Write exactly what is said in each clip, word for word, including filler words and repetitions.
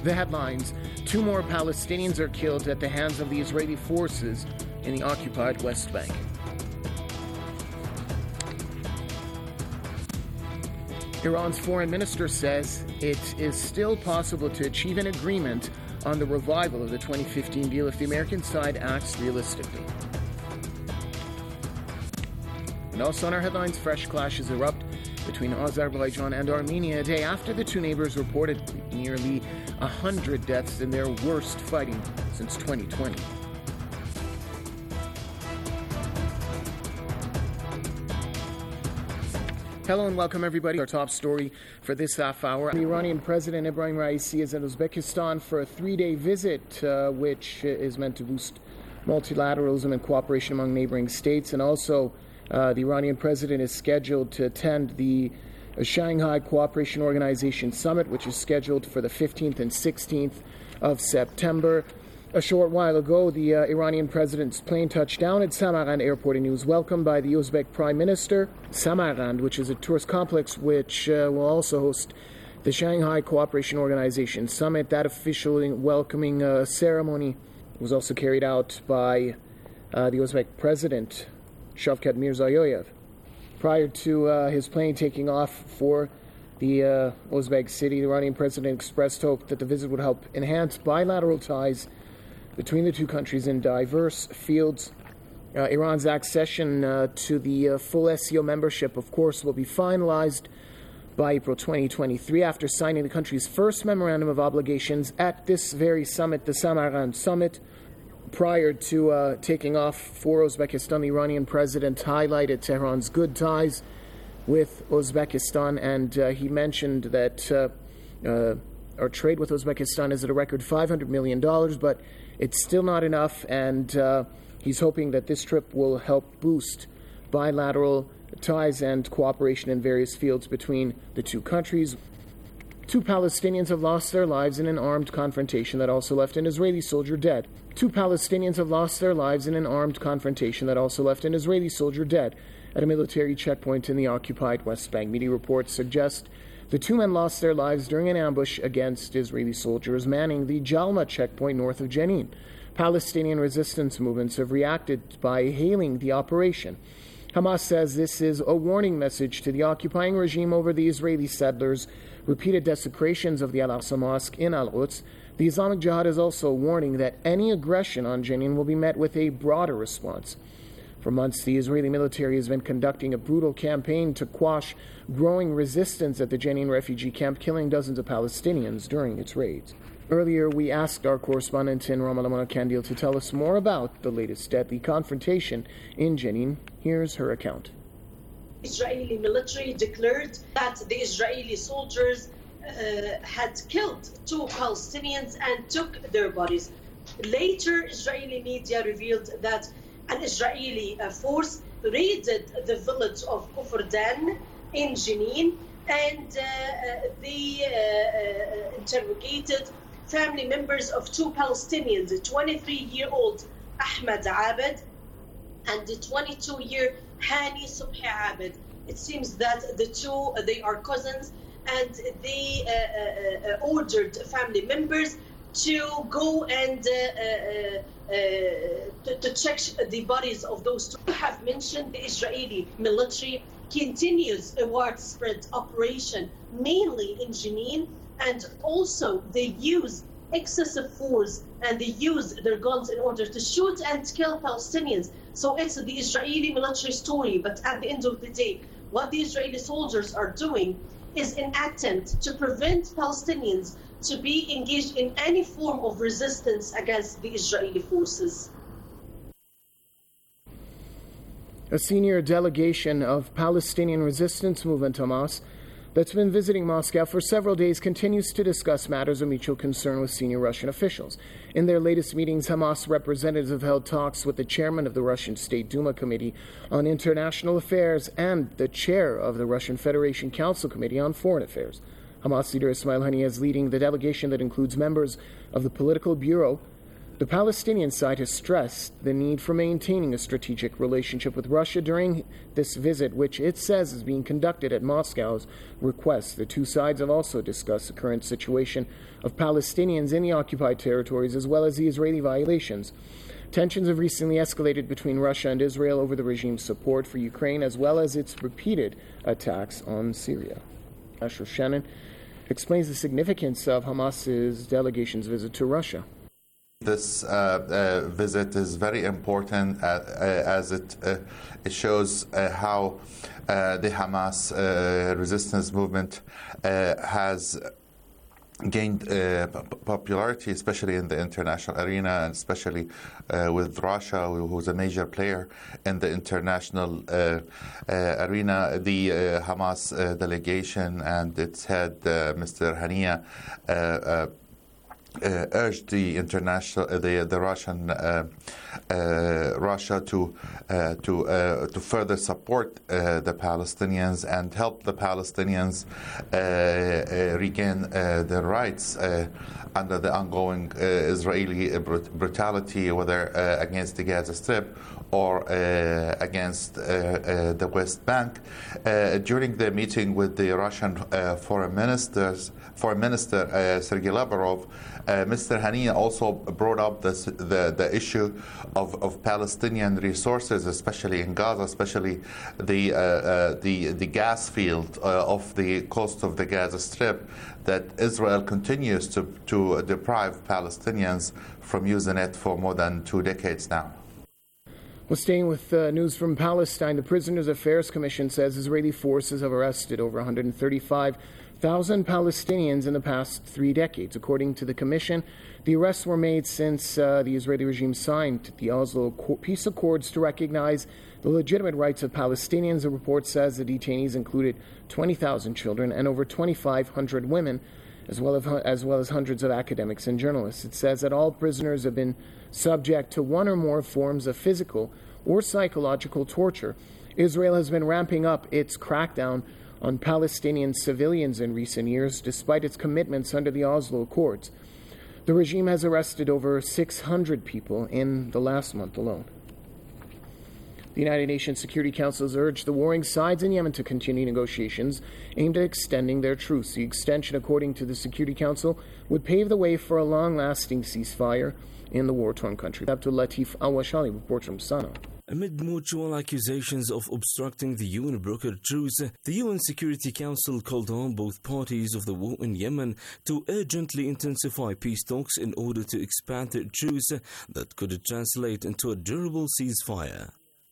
The headlines: two more Palestinians are killed at the hands of the Israeli forces in the occupied West Bank. Iran's foreign minister says it is still possible to achieve an agreement on the revival of the twenty fifteen deal if the American side acts realistically. And also on our headlines, fresh clashes erupt between Azerbaijan and Armenia a day after the two neighbors reported nearly one hundred deaths in their worst fighting since twenty twenty. Hello and welcome everybody. Our top story for this half hour. The Iranian President Ebrahim Raisi is in Uzbekistan for a three-day visit, uh, which is meant to boost multilateralism and cooperation among neighboring states. And also, uh, the Iranian President is scheduled to attend the Shanghai Cooperation Organization Summit, which is scheduled for the fifteenth and sixteenth of September. A short while ago, the uh, Iranian president's plane touched down at Samarkand airport, and he was welcomed by the Uzbek Prime Minister. Samarkand, which is a tourist complex which uh, will also host the Shanghai Cooperation Organization Summit. That official welcoming uh, ceremony was also carried out by uh, the Uzbek president, Shavkat Mirziyoyev. Prior to uh, his plane taking off for the uh, Uzbek city, the Iranian president expressed hope that the visit would help enhance bilateral ties between the two countries in diverse fields. Uh, Iran's accession uh, to the uh, full S C O membership, of course, will be finalized by April twenty twenty-three after signing the country's first memorandum of obligations at this very summit, the Samarkand summit. Prior to uh, taking off for Uzbekistan, the Iranian president highlighted Tehran's good ties with Uzbekistan, and uh, he mentioned that uh, uh, our trade with Uzbekistan is at a record five hundred million dollars, but it's still not enough, and uh, he's hoping that this trip will help boost bilateral ties and cooperation in various fields between the two countries. Two Palestinians have lost their lives in an armed confrontation that also left an Israeli soldier dead. Two Palestinians have lost their lives in an armed confrontation that also left an Israeli soldier dead at a military checkpoint in the occupied West Bank. Media reports suggest the two men lost their lives during an ambush against Israeli soldiers manning the Jalma checkpoint north of Jenin. Palestinian resistance movements have reacted by hailing the operation. Hamas says this is a warning message to the occupying regime over the Israeli settlers' repeated desecrations of the Al-Aqsa Mosque in Al-Quds. The Islamic Jihad is also warning that any aggression on Jenin will be met with a broader response. For months, the Israeli military has been conducting a brutal campaign to quash growing resistance at the Jenin refugee camp, killing dozens of Palestinians during its raids. Earlier, we asked our correspondent in Ramallah, Mona Kandil, to tell us more about the latest deadly confrontation in Jenin. Here's her account. Israeli military declared that the Israeli soldiers uh, had killed two Palestinians and took their bodies. Later, Israeli media revealed that an Israeli uh, force raided the village of Kufr Dan in Jenin, and uh, they uh, uh, interrogated family members of two Palestinians, the twenty-three-year-old Ahmed Abed and the twenty-two-year Hani Subhi Abed. It seems that the two, uh, they are cousins, and they uh, uh, uh, ordered family members to go and uh, uh, uh, to, to check the bodies of those two. I have mentioned the Israeli military continues a widespread operation, mainly in Jenin, and also they use excessive force and they use their guns in order to shoot and kill Palestinians. So it's the Israeli military story, but at the end of the day, what the Israeli soldiers are doing is an attempt to prevent Palestinians to be engaged in any form of resistance against the Israeli forces. A senior delegation of Palestinian resistance movement Hamas that's been visiting Moscow for several days continues to discuss matters of mutual concern with senior Russian officials. In their latest meetings, Hamas representatives have held talks with the chairman of the Russian State Duma Committee on International Affairs and the chair of the Russian Federation Council Committee on Foreign Affairs. Hamas leader Ismail Haniyeh is leading the delegation that includes members of the Political Bureau The Palestinian side has stressed the need for maintaining a strategic relationship with Russia during this visit, which it says is being conducted at Moscow's request. The two sides have also discussed the current situation of Palestinians in the occupied territories as well as the Israeli violations. Tensions have recently escalated between Russia and Israel over the regime's support for Ukraine as well as its repeated attacks on Syria. Asher Shannon explains the significance of Hamas's delegation's visit to Russia. This uh, uh, visit is very important uh, uh, as it uh, it shows uh, how uh, the Hamas uh, resistance movement uh, has gained uh, popularity, especially in the international arena, and especially uh, with Russia, who's a major player in the international uh, uh, arena. The uh, Hamas uh, delegation and its head, uh, Mister Hania, uh, uh, Uh, urged the international, uh, the the Russian uh, uh, Russia to uh, to uh, to further support uh, the Palestinians and help the Palestinians uh, uh, regain uh, their rights uh, under the ongoing uh, Israeli brut- brutality, whether uh, against the Gaza Strip or uh, against uh, uh, the West Bank. Uh, during the meeting with the Russian uh, foreign ministers, foreign minister uh, Sergei Lavrov, uh, Mister Hania also brought up this, the the issue of, of Palestinian resources, especially in Gaza, especially the uh, uh, the the gas field uh, of the coast of the Gaza Strip, that Israel continues to to deprive Palestinians from using it for more than two decades now. Well, staying with uh, news from Palestine, the Prisoners' Affairs Commission says Israeli forces have arrested over one hundred thirty-five thousand Palestinians in the past three decades. According to the Commission, the arrests were made since uh, the Israeli regime signed the Oslo Peace Accords to recognize the legitimate rights of Palestinians. The report says the detainees included twenty thousand children and over twenty-five hundred women, as well as, as well as hundreds of academics and journalists. It says that all prisoners have been subject to one or more forms of physical or psychological torture. Israel has been ramping up its crackdown on Palestinian civilians in recent years, despite its commitments under the Oslo Accords. The regime has arrested over six hundred people in the last month alone. The United Nations Security Council has urged the warring sides in Yemen to continue negotiations aimed at extending their truce. The extension, according to the Security Council, would pave the way for a long-lasting ceasefire in the war-torn country. Abdul Latif Awashali reports from Sana'a. Amid mutual accusations of obstructing the U N-brokered truce, the U N Security Council called on both parties of the war in Yemen to urgently intensify peace talks in order to expand the truce that could translate into a durable ceasefire.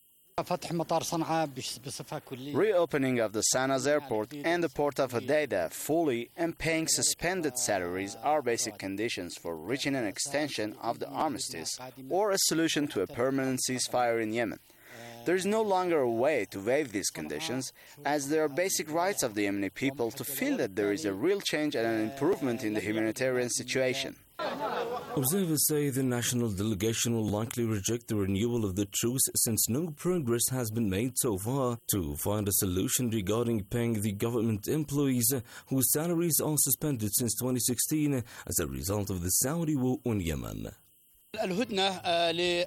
Reopening of the Sana'a airport and the port of Hodeidah fully and paying suspended salaries are basic conditions for reaching an extension of the armistice or a solution to a permanent ceasefire in Yemen. There is no longer a way to waive these conditions, as they are basic rights of the Yemeni people to feel that there is a real change and an improvement in the humanitarian situation. Observers say the national delegation will likely reject the renewal of the truce since no progress has been made so far to find a solution regarding paying the government employees whose salaries are suspended since twenty sixteen as a result of the Saudi war on Yemen. The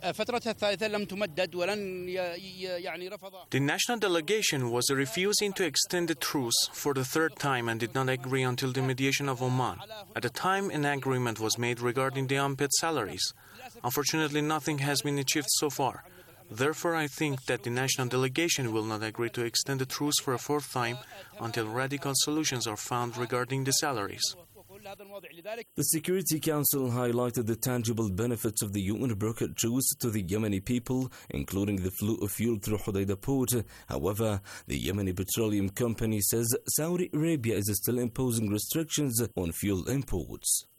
national delegation was refusing to extend the truce for the third time and did not agree until the mediation of Oman. At the time, an agreement was made regarding the unpaid salaries. Unfortunately, nothing has been achieved so far. Therefore, I think that the national delegation will not agree to extend the truce for a fourth time until radical solutions are found regarding the salaries. The Security Council highlighted the tangible benefits of the U N-brokered truce to the Yemeni people, including the flow of fuel through Hodeidah port. However, the Yemeni Petroleum Company says Saudi Arabia is still imposing restrictions on fuel imports.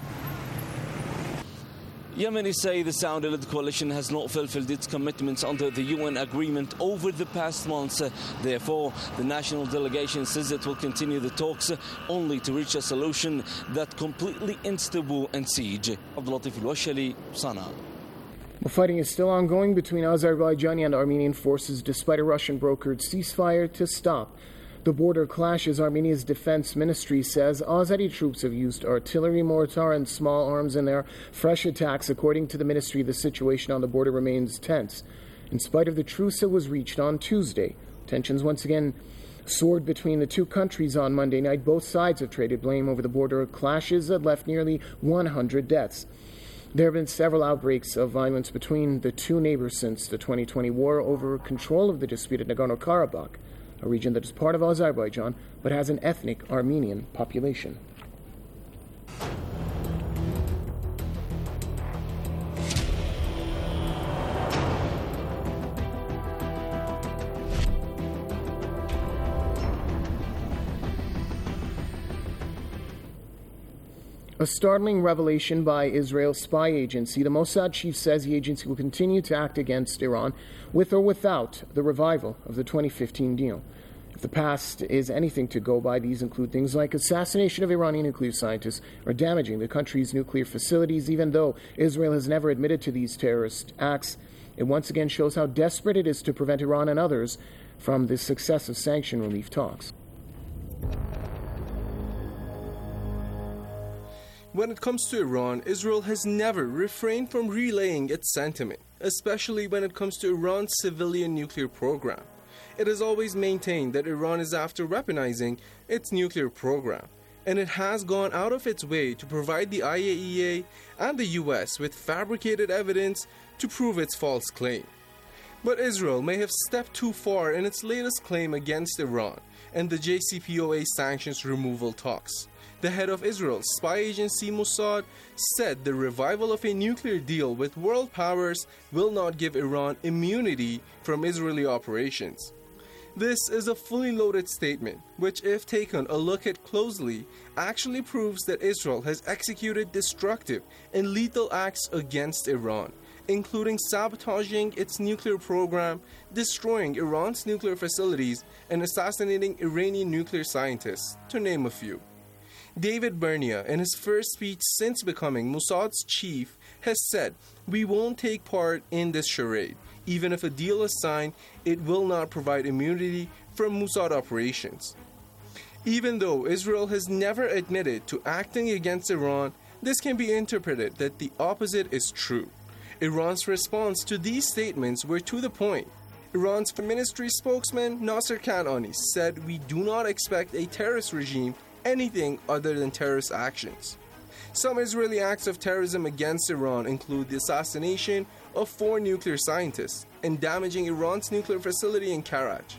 Yemenis say the Saudi-led coalition has not fulfilled its commitments under the U N agreement over the past months. Therefore, the national delegation says it will continue the talks only to reach a solution that completely ends the war and siege. Abdul Latif Al-Washali, Sana'a. Well, fighting is still ongoing between Azerbaijani and Armenian forces despite a Russian-brokered ceasefire to stop the border clashes, Armenia's defense ministry says Azeri troops have used artillery, mortar, and small arms in their fresh attacks. According to the ministry, the situation on the border remains tense. In spite of the truce that was reached on Tuesday, tensions once again soared between the two countries on Monday night. Both sides have traded blame over the border clashes that left nearly one hundred deaths. There have been several outbreaks of violence between the two neighbors since the twenty twenty war over control of the disputed Nagorno-Karabakh, a region that is part of Azerbaijan but has an ethnic Armenian population. A startling revelation by Israel's spy agency. The Mossad chief says the agency will continue to act against Iran with or without the revival of the twenty fifteen deal. If the past is anything to go by, these include things like assassination of Iranian nuclear scientists or damaging the country's nuclear facilities. Even though Israel has never admitted to these terrorist acts, it once again shows how desperate it is to prevent Iran and others from the success of sanction relief talks. When it comes to Iran, Israel has never refrained from relaying its sentiment, especially when it comes to Iran's civilian nuclear program. It has always maintained that Iran is after weaponizing its nuclear program, and it has gone out of its way to provide the I A E A and the U S with fabricated evidence to prove its false claim. But Israel may have stepped too far in its latest claim against Iran and the J C P O A sanctions removal talks. The head of Israel's spy agency Mossad said the revival of a nuclear deal with world powers will not give Iran immunity from Israeli operations. This is a fully loaded statement, which, if taken a look at closely, actually proves that Israel has executed destructive and lethal acts against Iran, including sabotaging its nuclear program, destroying Iran's nuclear facilities, and assassinating Iranian nuclear scientists, to name a few. David Bernia, in his first speech since becoming Mossad's chief, has said, "We won't take part in this charade. Even if a deal is signed, it will not provide immunity from Mossad operations." Even though Israel has never admitted to acting against Iran, this can be interpreted that the opposite is true. Iran's response to these statements were to the point. Iran's ministry spokesman Nasser Kanani said, "We do not expect a terrorist regime anything other than terrorist actions." Some Israeli acts of terrorism against Iran include the assassination of four nuclear scientists and damaging Iran's nuclear facility in Karaj.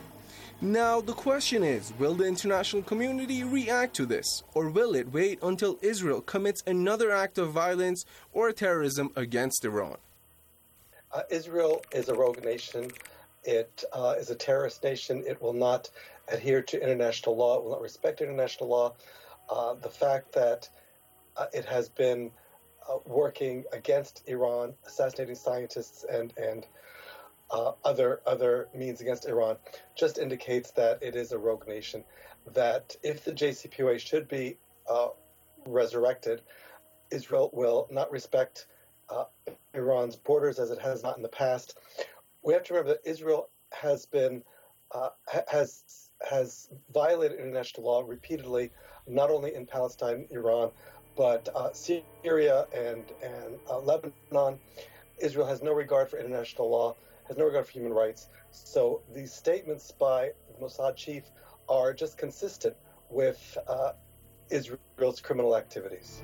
Now the question is, will the international community react to this, or will it wait until Israel commits another act of violence or terrorism against Iran? Uh, Israel is a rogue nation. It uh, is a terrorist nation. It will not adhere to international law. It will not respect international law. Uh, the fact that uh, it has been uh, working against Iran, assassinating scientists and and uh, other other means against Iran, just indicates that it is a rogue nation. That if the J C P O A should be uh, resurrected, Israel will not respect uh, Iran's borders as it has not in the past. We have to remember that Israel has been uh, has has violated international law repeatedly, not only in Palestine, Iran, but uh, Syria and and uh, Lebanon. Israel has no regard for international law, has no regard for human rights. So these statements by the Mossad chief are just consistent with uh, Israel's criminal activities.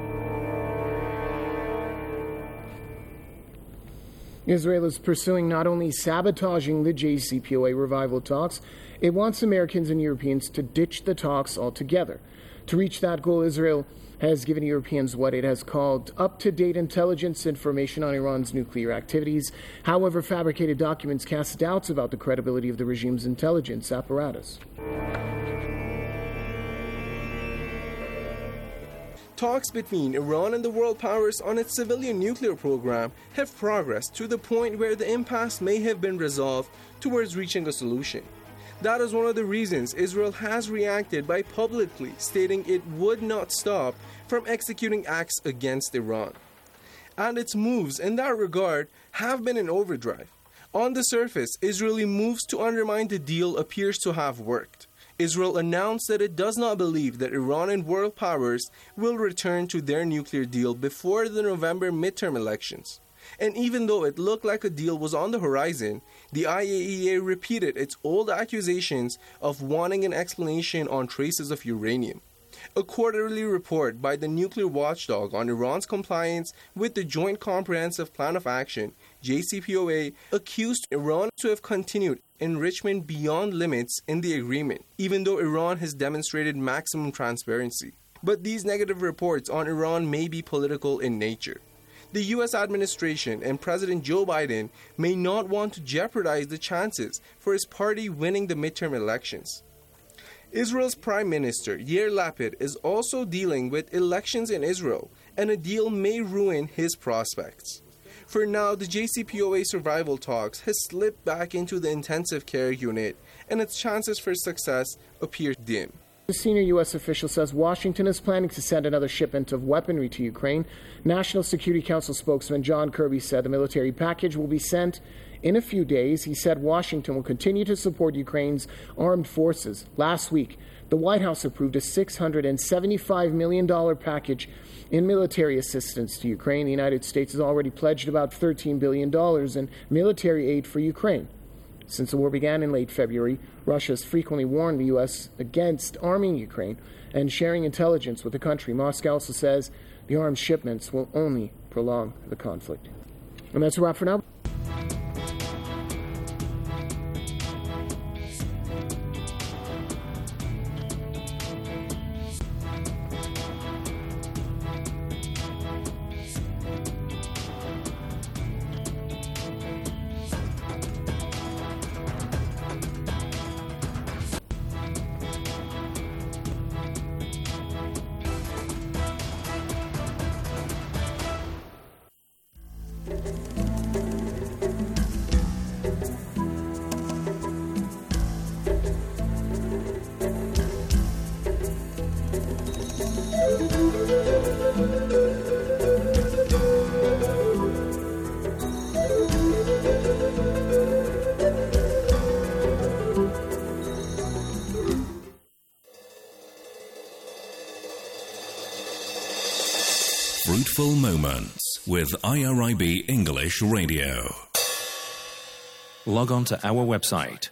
Israel is pursuing not only sabotaging the J C P O A revival talks, it wants Americans and Europeans to ditch the talks altogether. To reach that goal, Israel has given Europeans what it has called up-to-date intelligence information on Iran's nuclear activities. However, fabricated documents cast doubts about the credibility of the regime's intelligence apparatus. Talks between Iran and the world powers on its civilian nuclear program have progressed to the point where the impasse may have been resolved towards reaching a solution. That is one of the reasons Israel has reacted by publicly stating it would not stop from executing acts against Iran. And its moves in that regard have been in overdrive. On the surface, Israeli moves to undermine the deal appears to have worked. Israel announced that it does not believe that Iran and world powers will return to their nuclear deal before the November midterm elections. And even though it looked like a deal was on the horizon, the I A E A repeated its old accusations of wanting an explanation on traces of uranium. A quarterly report by the nuclear watchdog on Iran's compliance with the Joint Comprehensive Plan of Action, J C P O A, accused Iran to have continued enrichment beyond limits in the agreement, even though Iran has demonstrated maximum transparency. But these negative reports on Iran may be political in nature. The U S administration and President Joe Biden may not want to jeopardize the chances for his party winning the midterm elections. Israel's Prime Minister Yair Lapid is also dealing with elections in Israel, and a deal may ruin his prospects. For now, the J C P O A survival talks has slipped back into the intensive care unit, and its chances for success appear dim. The senior U S official says Washington is planning to send another shipment of weaponry to Ukraine. National Security Council spokesman John Kirby said the military package will be sent in a few days. He said Washington will continue to support Ukraine's armed forces. Last week, the White House approved a six hundred seventy-five million dollars package in military assistance to Ukraine. The United States has already pledged about thirteen billion dollars in military aid for Ukraine. Since the war began in late February, Russia has frequently warned the U S against arming Ukraine and sharing intelligence with the country. Moscow also says the arms shipments will only prolong the conflict. And that's a wrap for now. Fruitful Moments with I R I B English Radio. Log on to our website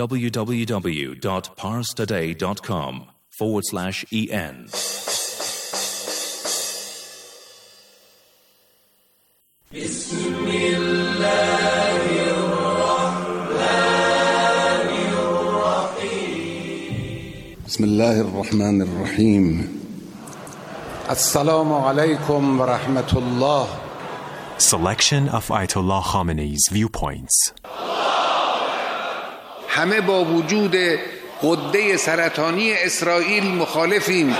www.parstoday.com forward slash en. بسم الله الرحمن الرحيم السلام عليكم ورحمة الله. Selection of Ayatollah Khamenei's viewpoints. همه با وجود غده سرطانی اسرائیل مخالفیم.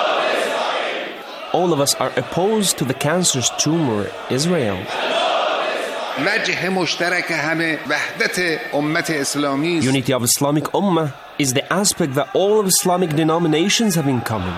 All of us are opposed to the cancerous tumor Israel. وجه مشترک همه وحدت امت اسلامی. Unity of Islamic Ummah is the aspect that all of Islamic denominations have in common.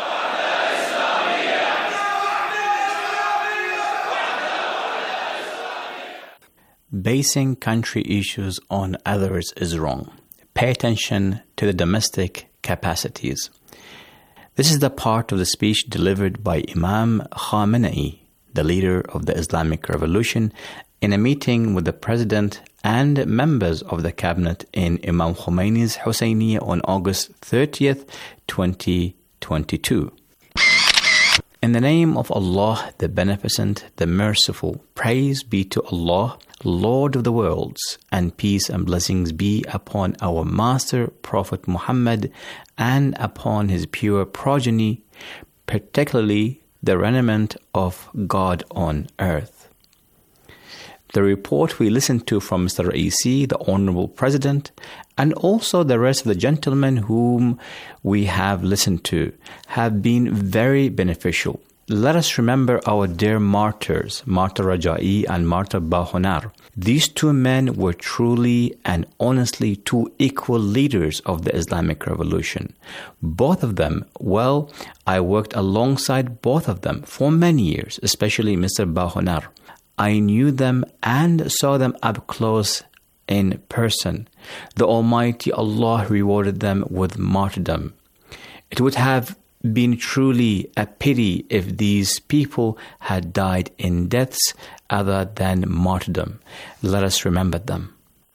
Basing country issues on others is wrong. Pay attention to the domestic capacities. This is the part of the speech delivered by Imam Khamenei, the leader of the Islamic Revolution, in a meeting with the President and members of the cabinet in Imam Khomeini's Husseiniya on August thirtieth, twenty twenty-two. In the name of Allah, the Beneficent, the Merciful, praise be to Allah, Lord of the worlds, and peace and blessings be upon our Master, Prophet Muhammad, and upon his pure progeny, particularly the remnant of God on earth. The report we listened to from Mister Raisi, the Honorable President, and also the rest of the gentlemen whom we have listened to, have been very beneficial. Let us remember our dear martyrs, Martyr Raja'i and Martyr Bahonar. These two men were truly and honestly two equal leaders of the Islamic Revolution. Both of them, well, I worked alongside both of them for many years, especially Mister Bahonar. I knew them and saw them up close in person. The Almighty Allah rewarded them with martyrdom. It would have been truly a pity if these people had died in deaths other than martyrdom. Let us remember them.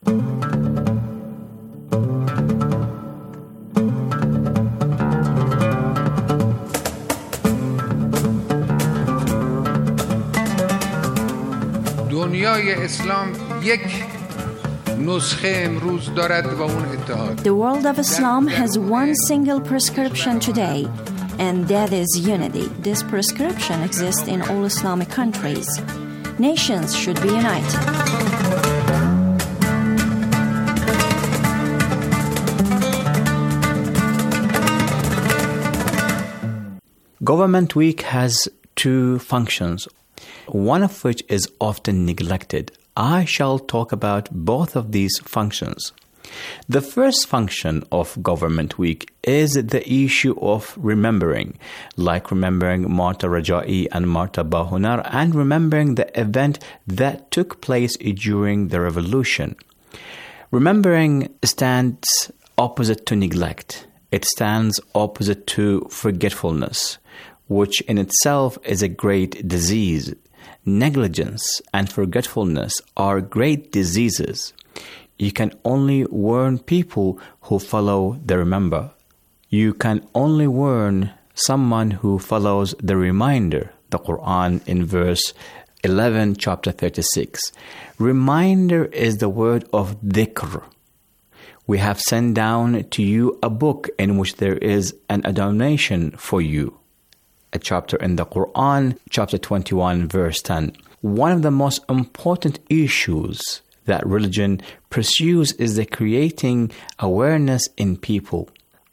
دنیای اسلام یک نسخه امروز دارد و اون اتحاد. The world of Islam has one single prescription today, and that is unity. This prescription exists in all Islamic countries. Nations should be united. Government Week has two functions, one of which is often neglected. I shall talk about both of these functions. The first function of Government Week is the issue of remembering, like remembering Marta Raja'i and Marta Bahunar, and remembering the event that took place during the revolution. Remembering stands opposite to neglect. It stands opposite to forgetfulness, which in itself is a great disease. Negligence and forgetfulness are great diseases. You can only warn people who follow the remember. You can only warn someone who follows the reminder. The Quran in verse eleven, chapter thirty-six. Reminder is the word of dhikr. We have sent down to you a book in which there is an admonition for you. A chapter in the Quran, chapter twenty-one, verse ten. One of the most important issues that religion pursues is the creating awareness in people.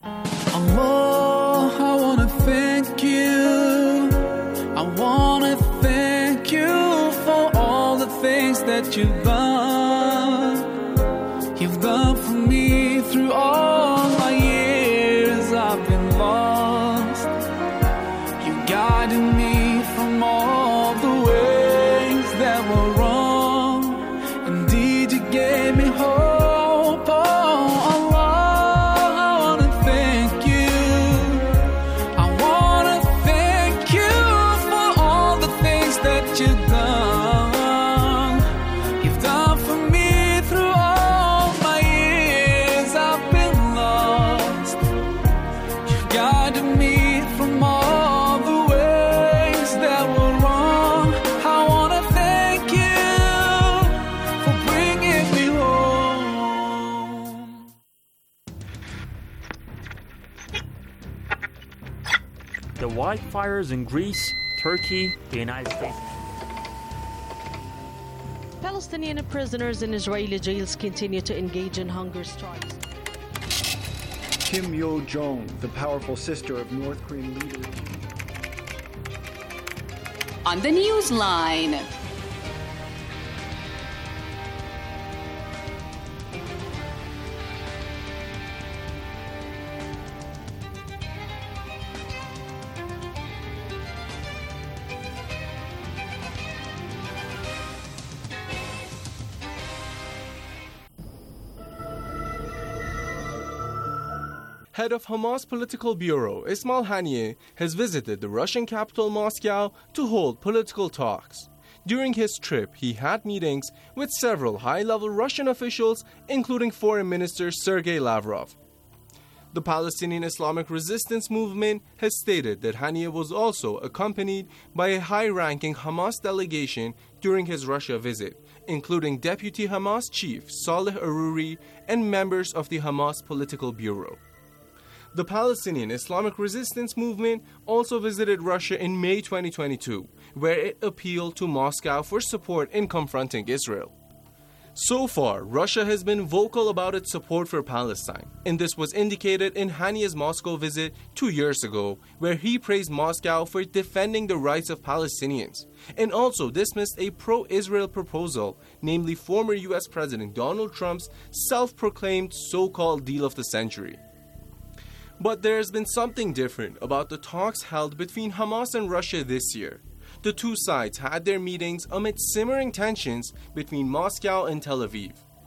Allah, I want to thank you. I want to thank you for all the things that you've done. You've done for me through all my years I've been lost. You guided me from all the ways that were wrong. Indeed, you gave me hope. Oh, Allah, I want to thank you. I want to thank you for all the things that you've done. You've done for me through all my years I've been lost. You've guided me from all the ways that were wrong. I want to thank you for bringing me home. The wildfires in Greece, Turkey, the United States. Palestinian prisoners in Israeli jails continue to engage in hunger strikes. Kim Yo-jong, the powerful sister of North Korean leader. On the Newsline. Head of Hamas Political Bureau, Ismail Haniyeh, has visited the Russian capital Moscow to hold political talks. During his trip, he had meetings with several high-level Russian officials, including Foreign Minister Sergei Lavrov. The Palestinian Islamic Resistance Movement has stated that Haniyeh was also accompanied by a high-ranking Hamas delegation during his Russia visit, including Deputy Hamas Chief Saleh Aruri and members of the Hamas Political Bureau. The Palestinian Islamic Resistance Movement also visited Russia in May twenty twenty-two, where it appealed to Moscow for support in confronting Israel. So far, Russia has been vocal about its support for Palestine, and this was indicated in Haniyeh's Moscow visit two years ago, where he praised Moscow for defending the rights of Palestinians, and also dismissed a pro-Israel proposal, namely former U S President Donald Trump's self-proclaimed so-called deal of the century. But there has been something different about the talks held between Hamas and Russia this year. The two sides had their meetings amid simmering tensions between Moscow and Tel Aviv.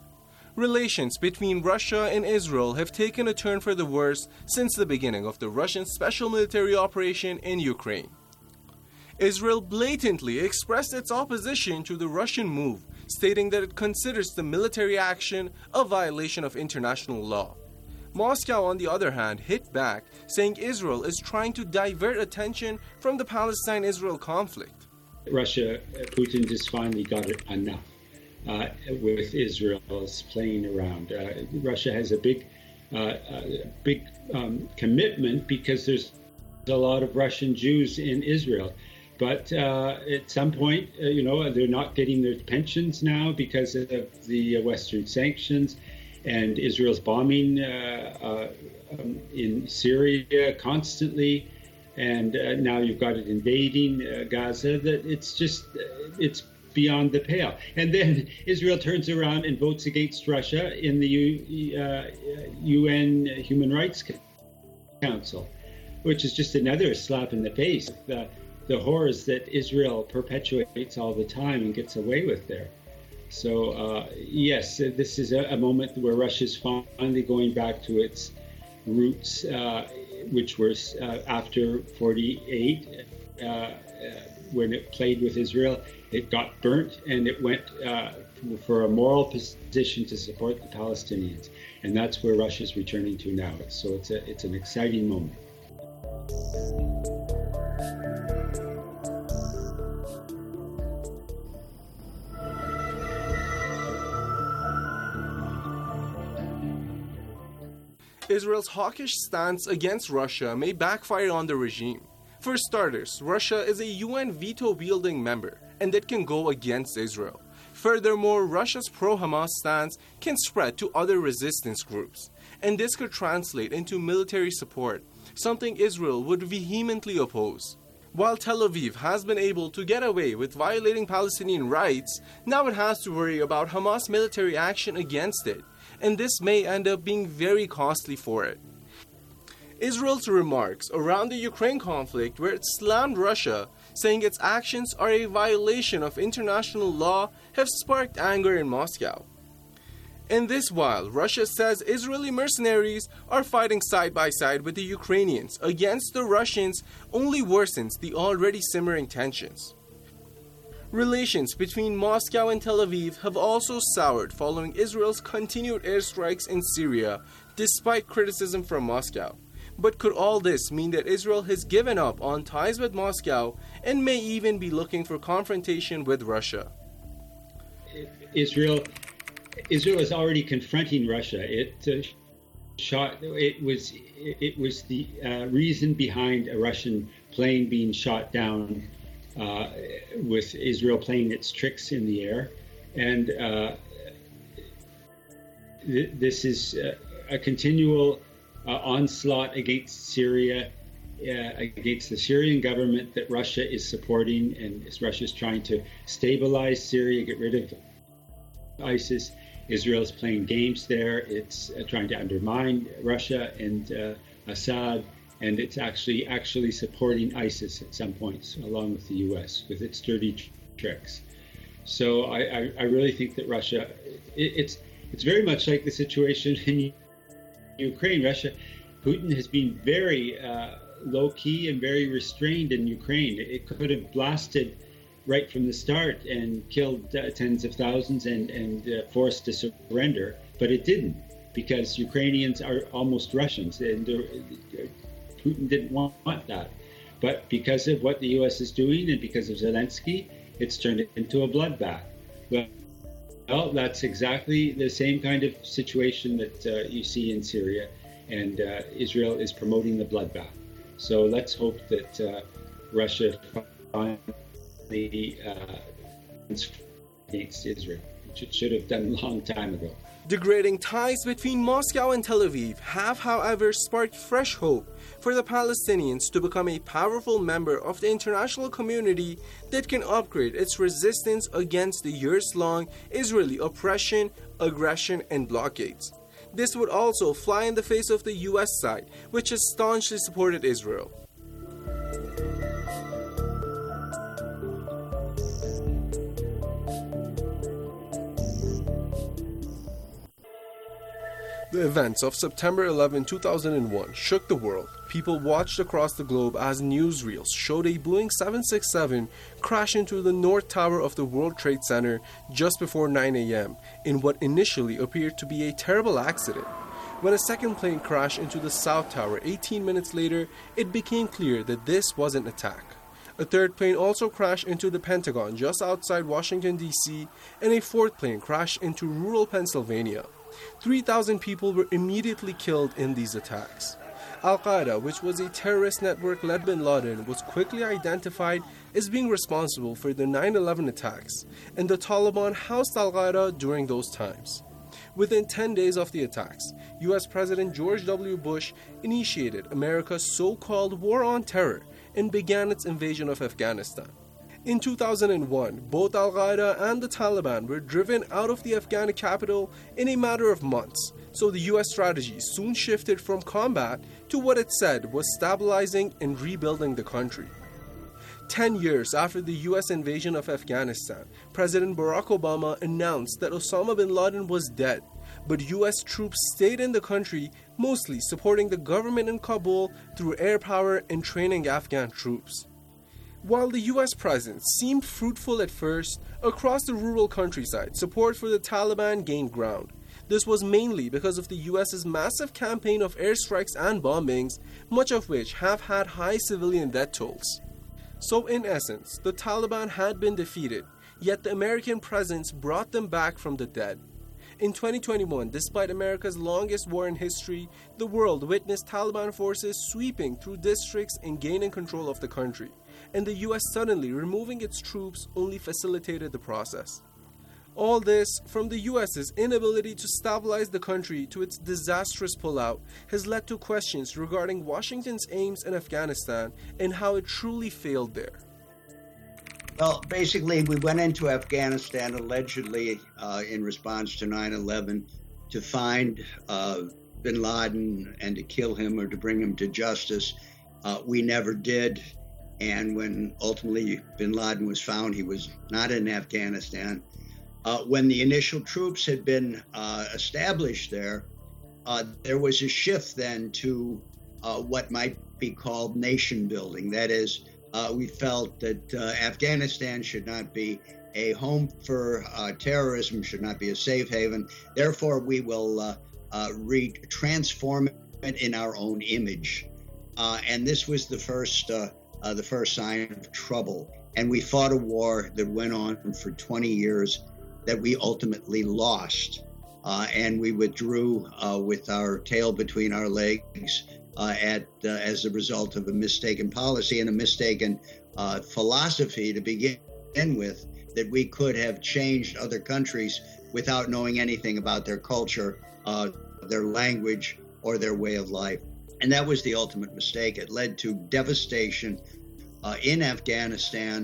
Relations between Russia and Israel have taken a turn for the worse since the beginning of the Russian special military operation in Ukraine. Israel blatantly expressed its opposition to the Russian move, stating that it considers the military action a violation of international law. Moscow, on the other hand, hit back, saying Israel is trying to divert attention from the Palestine-Israel conflict. Russia, Putin just finally got it enough uh, with Israel's playing around. Uh, Russia has a big, uh, uh, big um, commitment because there's a lot of Russian Jews in Israel. But uh, at some point, uh, you know, they're not getting their pensions now because of the Western sanctions. And Israel's bombing uh, uh, um, in Syria constantly, and uh, now you've got it invading uh, Gaza. That it's just uh, it's beyond the pale. And then Israel turns around and votes against Russia in the U, uh, U N Human Rights Council, which is just another slap in the face of the, the horrors that Israel perpetuates all the time and gets away with there. So, uh, yes, this is a, a moment where Russia is finally going back to its roots, uh, which were uh, after forty-eight, uh, uh, when it played with Israel. It got burnt, and it went uh, for a moral position to support the Palestinians. And that's where Russia is returning to now. So it's a, it's an exciting moment. Israel's hawkish stance against Russia may backfire on the regime. For starters, Russia is a U N veto-wielding member, and it can go against Israel. Furthermore, Russia's pro-Hamas stance can spread to other resistance groups, and this could translate into military support, something Israel would vehemently oppose. While Tel Aviv has been able to get away with violating Palestinian rights, now it has to worry about Hamas military action against it, and this may end up being very costly for it. Israel's remarks around the Ukraine conflict, where it slammed Russia, saying its actions are a violation of international law, have sparked anger in Moscow. And this while Russia says Israeli mercenaries are fighting side by side with the Ukrainians against the Russians, only worsens the already simmering tensions. Relations between Moscow and Tel Aviv have also soured following Israel's continued airstrikes in Syria, despite criticism from Moscow. But could all this mean that Israel has given up on ties with Moscow and may even be looking for confrontation with Russia? Israel, Israel is already confronting Russia. It uh, shot. It was. It was the uh, reason behind a Russian plane being shot down, uh, with Israel playing its tricks in the air, and uh, th- this is uh, a continual uh, onslaught against Syria, uh, against the Syrian government that Russia is supporting, and Russia is trying to stabilize Syria, get rid of ISIS. Israel is playing games there. It's uh, trying to undermine Russia and uh, Assad, and it's actually actually supporting ISIS at some points, along with the U S, with its dirty tr- tricks. So I, I, I really think that Russia, it, it's it's very much like the situation in Ukraine. Russia, Putin has been very uh, low-key and very restrained in Ukraine. It could have blasted right from the start and killed uh, tens of thousands and, and uh, forced to surrender, but it didn't, because Ukrainians are almost Russians, and uh, Putin didn't want, want that. But because of what the U S is doing and because of Zelensky, it's turned into a bloodbath. Well, well that's exactly the same kind of situation that uh, you see in Syria, and uh, Israel is promoting the bloodbath. So let's hope that uh, Russia finally the uh, against Israel, which it should have done a long time ago. Degrading ties between Moscow and Tel Aviv have, however, sparked fresh hope for the Palestinians to become a powerful member of the international community that can upgrade its resistance against the years-long Israeli oppression, aggression, and blockades. This would also fly in the face of the U S side, which has staunchly supported Israel. The events of September eleventh, two thousand one shook the world. People watched across the globe as newsreels showed a Boeing seven sixty-seven crash into the North Tower of the World Trade Center just before nine a.m. in what initially appeared to be a terrible accident. When a second plane crashed into the South Tower eighteen minutes later, it became clear that this was an attack. A third plane also crashed into the Pentagon just outside Washington, D C, and a fourth plane crashed into rural Pennsylvania. three thousand people were immediately killed in these attacks. Al-Qaeda, which was a terrorist network led by bin Laden, was quickly identified as being responsible for the nine eleven attacks, and the Taliban housed Al-Qaeda during those times. Within ten days of the attacks, U S President George W. Bush initiated America's so-called War on Terror and began its invasion of Afghanistan. In two thousand one, both Al-Qaeda and the Taliban were driven out of the Afghan capital in a matter of months, so the U S strategy soon shifted from combat to what it said was stabilizing and rebuilding the country. Ten years after the U S invasion of Afghanistan, President Barack Obama announced that Osama bin Laden was dead, but U S troops stayed in the country, mostly supporting the government in Kabul through air power and training Afghan troops. While the U S presence seemed fruitful at first, across the rural countryside, support for the Taliban gained ground. This was mainly because of the U S's massive campaign of airstrikes and bombings, much of which have had high civilian death tolls. So in essence, the Taliban had been defeated, yet the American presence brought them back from the dead. In twenty twenty-one, despite America's longest war in history, the world witnessed Taliban forces sweeping through districts and gaining control of the country, and the U S suddenly removing its troops only facilitated the process. All this, from the U S's inability to stabilize the country to its disastrous pullout, has led to questions regarding Washington's aims in Afghanistan and how it truly failed there. Well, basically, we went into Afghanistan allegedly uh, in response to nine eleven to find uh, bin Laden and to kill him or to bring him to justice. Uh, we never did. And when ultimately bin Laden was found, he was not in Afghanistan. Uh, when the initial troops had been uh, established there, uh, there was a shift then to uh, what might be called nation building. That is, uh, we felt that uh, Afghanistan should not be a home for uh, terrorism, should not be a safe haven. Therefore, we will uh, uh, re- transform it in our own image. Uh, and this was the first, uh, uh, the first sign of trouble. And we fought a war that went on for twenty years. That we ultimately lost, uh, and we withdrew uh, with our tail between our legs uh, at uh, as a result of a mistaken policy and a mistaken uh, philosophy to begin with, that we could have changed other countries without knowing anything about their culture, uh, their language, or their way of life. And that was the ultimate mistake. It led to devastation uh, in Afghanistan.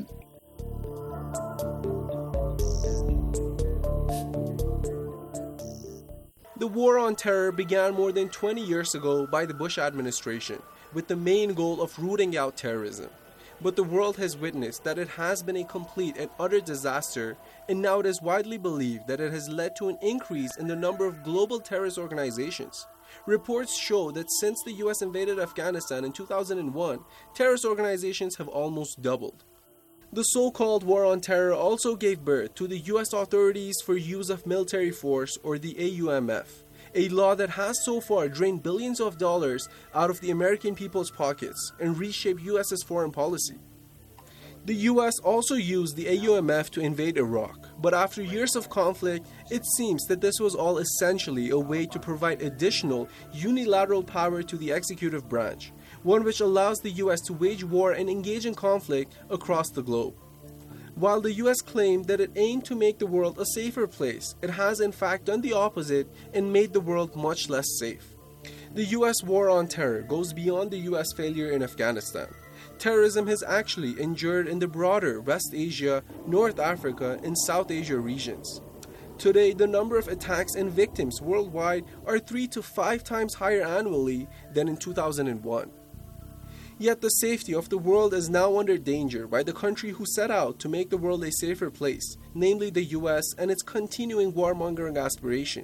The war on terror began more than twenty years ago by the Bush administration, with the main goal of rooting out terrorism. But the world has witnessed that it has been a complete and utter disaster, and now it is widely believed that it has led to an increase in the number of global terrorist organizations. Reports show that since the U S invaded Afghanistan in two thousand one, terrorist organizations have almost doubled. The so-called War on Terror also gave birth to the U S Authorities for Use of Military Force, or the A U M F, a law that has so far drained billions of dollars out of the American people's pockets and reshaped U S's foreign policy. The U S also used the A U M F to invade Iraq, but after years of conflict, it seems that this was all essentially a way to provide additional unilateral power to the executive branch, one which allows the U S to wage war and engage in conflict across the globe. While the U S claimed that it aimed to make the world a safer place, it has in fact done the opposite and made the world much less safe. The U S war on terror goes beyond the U S failure in Afghanistan. Terrorism has actually endured in the broader West Asia, North Africa, and South Asia regions. Today, the number of attacks and victims worldwide are three to five times higher annually than in two thousand one. Yet the safety of the world is now under danger by the country who set out to make the world a safer place, namely the U S and its continuing warmongering aspirations.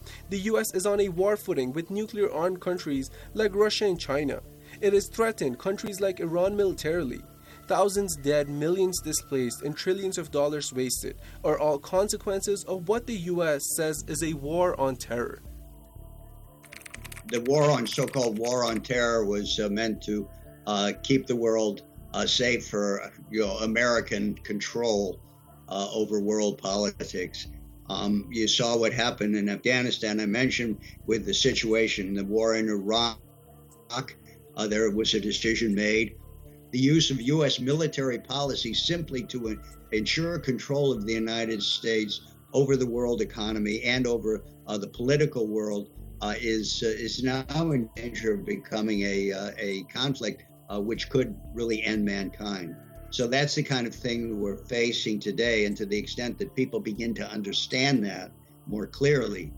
The U S is on a war footing with nuclear-armed countries like Russia and China. It has threatened countries like Iran militarily. Thousands dead, millions displaced, and trillions of dollars wasted are all consequences of what the U S says is a war on terror. The war on so-called war on terror was uh, meant to uh, keep the world uh, safe for you know, American control uh, over world politics. Um, you saw what happened in Afghanistan. I mentioned with the situation, the war in Iraq, uh, there was a decision made. The use of U S military policy simply to ensure control of the United States over the world economy and over uh, the political world uh, is uh, is now in danger of becoming a uh, a conflict uh, which could really end mankind. So that's the kind of thing we're facing today, and to the extent that people begin to understand that more clearly.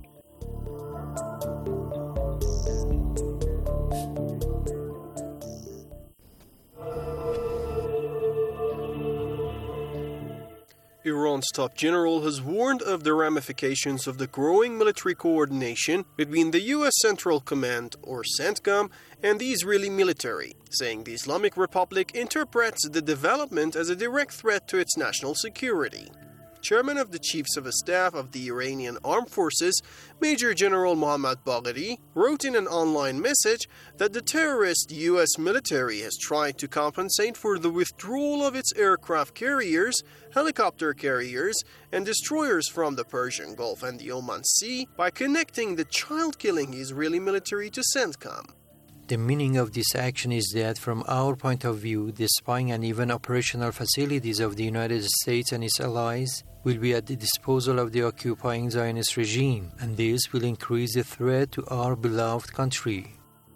Iran's top general has warned of the ramifications of the growing military coordination between the U S Central Command, or CENTCOM, and the Israeli military, saying the Islamic Republic interprets the development as a direct threat to its national security. Chairman of the Chiefs of Staff of the Iranian Armed Forces, Major General Mohammad Bagheri, wrote in an online message that the terrorist U S military has tried to compensate for the withdrawal of its aircraft carriers, helicopter carriers, and destroyers from the Persian Gulf and the Oman Sea by connecting the child-killing Israeli military to CENTCOM. The meaning of this action is that, from our point of view, the spying and even operational facilities of the United States and its allies will be at the disposal of the occupying Zionist regime, and this will increase the threat to our beloved country.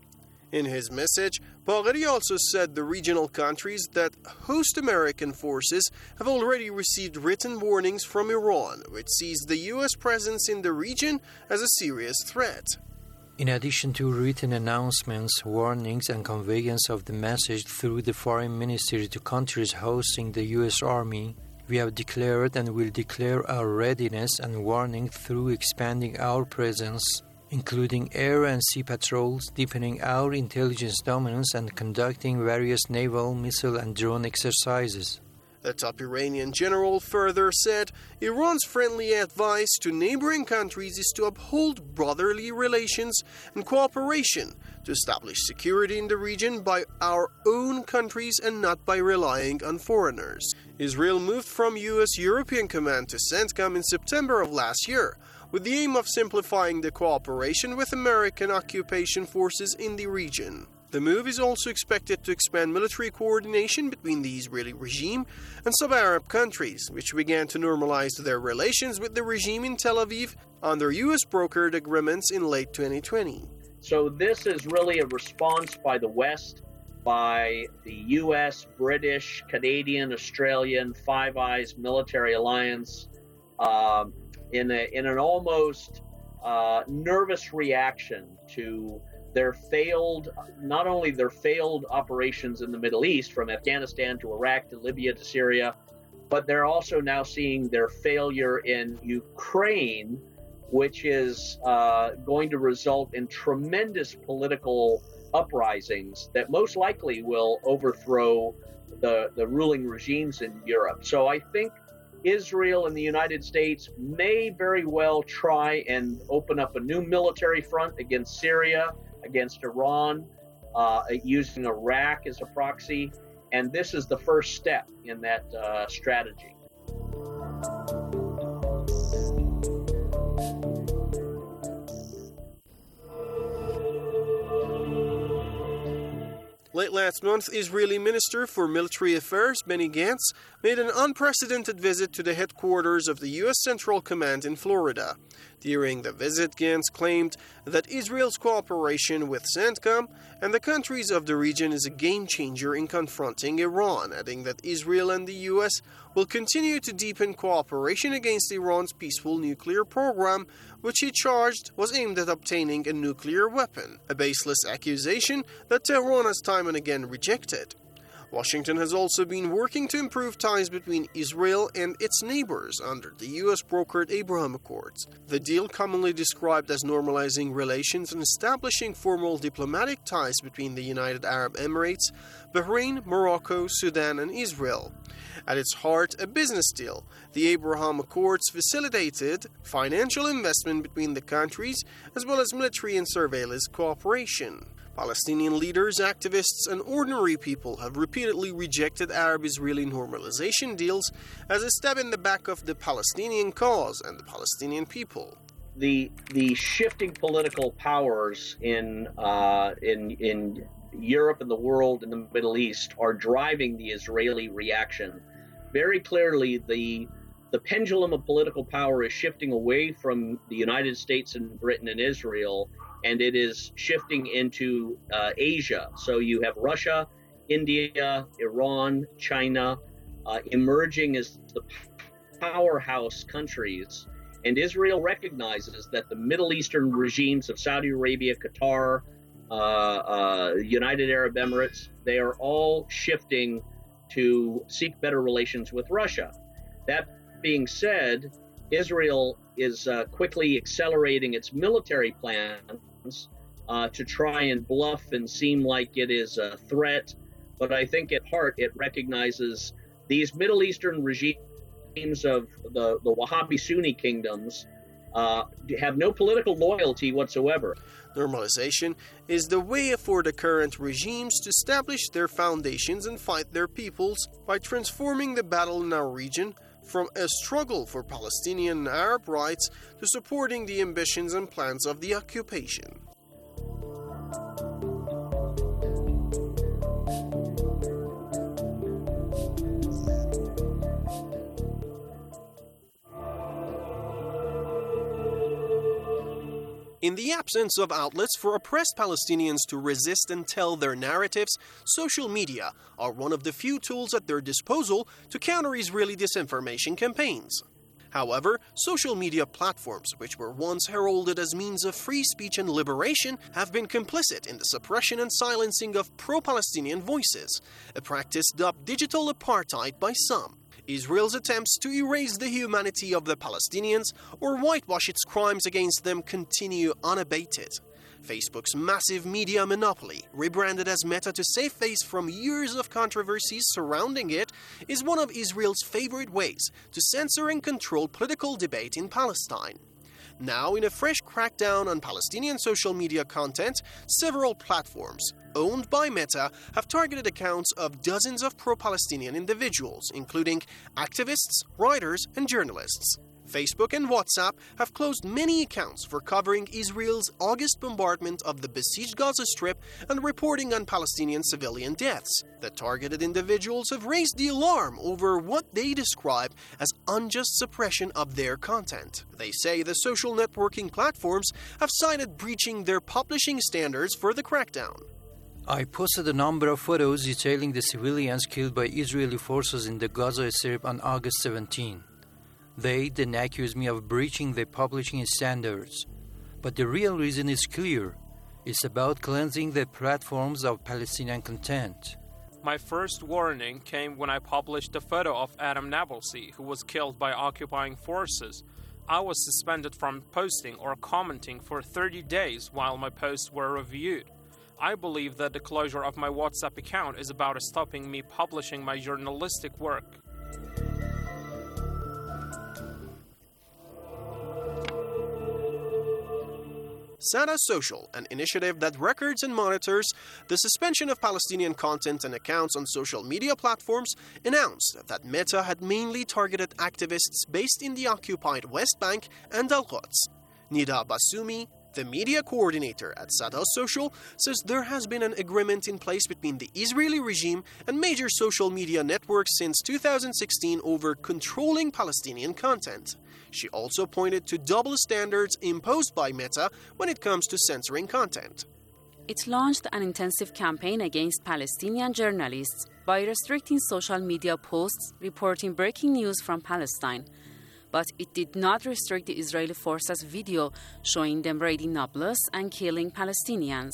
In his message, Bagheri also said the regional countries that host American forces have already received written warnings from Iran, which sees the U S presence in the region as a serious threat. In addition to written announcements, warnings, and conveyance of the message through the foreign ministry to countries hosting the U S Army, we have declared and will declare our readiness and warning through expanding our presence, including air and sea patrols, deepening our intelligence dominance, and conducting various naval, missile, and drone exercises. The top Iranian general further said Iran's friendly advice to neighboring countries is to uphold brotherly relations and cooperation to establish security in the region by our own countries and not by relying on foreigners. Israel moved from U S European Command to CENTCOM in September of last year, with the aim of simplifying the cooperation with American occupation forces in the region. The move is also expected to expand military coordination between the Israeli regime and sub-Arab countries, which began to normalize their relations with the regime in Tel Aviv under U S brokered agreements in late twenty twenty. So this is really a response by the West, by the U S, British, Canadian, Australian, Five Eyes military alliance, uh, in, a, in an almost uh, nervous reaction to their failed, not only their failed operations in the Middle East, from Afghanistan to Iraq to Libya to Syria, but they're also now seeing their failure in Ukraine, which is uh, going to result in tremendous political uprisings that most likely will overthrow the, the ruling regimes in Europe. So I think Israel and the United States may very well try and open up a new military front against Syria, against Iran, uh, using Iraq as a proxy, and this is the first step in that uh, strategy. Late last month, Israeli Minister for Military Affairs Benny Gantz made an unprecedented visit to the headquarters of the U S Central Command in Florida. During the visit, Gantz claimed that Israel's cooperation with CENTCOM and the countries of the region is a game-changer in confronting Iran, adding that Israel and the U S will continue to deepen cooperation against Iran's peaceful nuclear program, which he charged was aimed at obtaining a nuclear weapon, a baseless accusation that Tehran has time and again rejected. Washington has also been working to improve ties between Israel and its neighbors under the U S-brokered Abraham Accords. The deal, commonly described as normalizing relations and establishing formal diplomatic ties between the United Arab Emirates, Bahrain, Morocco, Sudan, and Israel. At its heart, a business deal. The Abraham Accords facilitated financial investment between the countries as well as military and surveillance cooperation. Palestinian leaders, activists, and ordinary people have repeatedly rejected Arab-Israeli normalization deals as a step in the back of the Palestinian cause and the Palestinian people. The the shifting political powers in uh, in in Europe and the world and the Middle East are driving the Israeli reaction. Very clearly, the the pendulum of political power is shifting away from the United States and Britain and Israel, and it is shifting into uh, Asia. So you have Russia, India, Iran, China uh, emerging as the powerhouse countries. And Israel recognizes that the Middle Eastern regimes of Saudi Arabia, Qatar, uh, uh, United Arab Emirates, they are all shifting to seek better relations with Russia. That being said, Israel is uh, quickly accelerating its military plans uh, to try and bluff and seem like it is a threat. But I think at heart it recognizes these Middle Eastern regimes of the, the Wahhabi Sunni kingdoms uh, have no political loyalty whatsoever. Normalization is the way for the current regimes to establish their foundations and fight their peoples by transforming the battle in our region from a struggle for Palestinian and Arab rights to supporting the ambitions and plans of the occupation. In the absence of outlets for oppressed Palestinians to resist and tell their narratives, social media are one of the few tools at their disposal to counter Israeli disinformation campaigns. However, social media platforms, which were once heralded as means of free speech and liberation, have been complicit in the suppression and silencing of pro-Palestinian voices, a practice dubbed digital apartheid by some. Israel's attempts to erase the humanity of the Palestinians or whitewash its crimes against them continue unabated. Facebook's massive media monopoly, rebranded as Meta to save face from years of controversies surrounding it, is one of Israel's favorite ways to censor and control political debate in Palestine. Now, in a fresh crackdown on Palestinian social media content, several platforms owned by Meta have targeted accounts of dozens of pro-Palestinian individuals, including activists, writers, and journalists. Facebook and WhatsApp have closed many accounts for covering Israel's August bombardment of the besieged Gaza Strip and reporting on Palestinian civilian deaths. The targeted individuals have raised the alarm over what they describe as unjust suppression of their content. They say the social networking platforms have cited breaching their publishing standards for the crackdown. I posted a number of photos detailing the civilians killed by Israeli forces in the Gaza Strip on August seventeenth. They then accuse me of breaching their publishing standards. But the real reason is clear. It's about cleansing the platforms of Palestinian content. My first warning came when I published a photo of Adam Nabulsi, who was killed by occupying forces. I was suspended from posting or commenting for thirty days while my posts were reviewed. I believe that the closure of my WhatsApp account is about stopping me publishing my journalistic work. Sada Social, an initiative that records and monitors the suspension of Palestinian content and accounts on social media platforms, announced that Meta had mainly targeted activists based in the occupied West Bank and Al-Quds. Nida Basumi, the media coordinator at Sada Social, says there has been an agreement in place between the Israeli regime and major social media networks since two thousand sixteen over controlling Palestinian content. She also pointed to double standards imposed by Meta when it comes to censoring content. It launched an intensive campaign against Palestinian journalists by restricting social media posts reporting breaking news from Palestine. But it did not restrict the Israeli forces' video showing them raiding Nablus and killing Palestinians.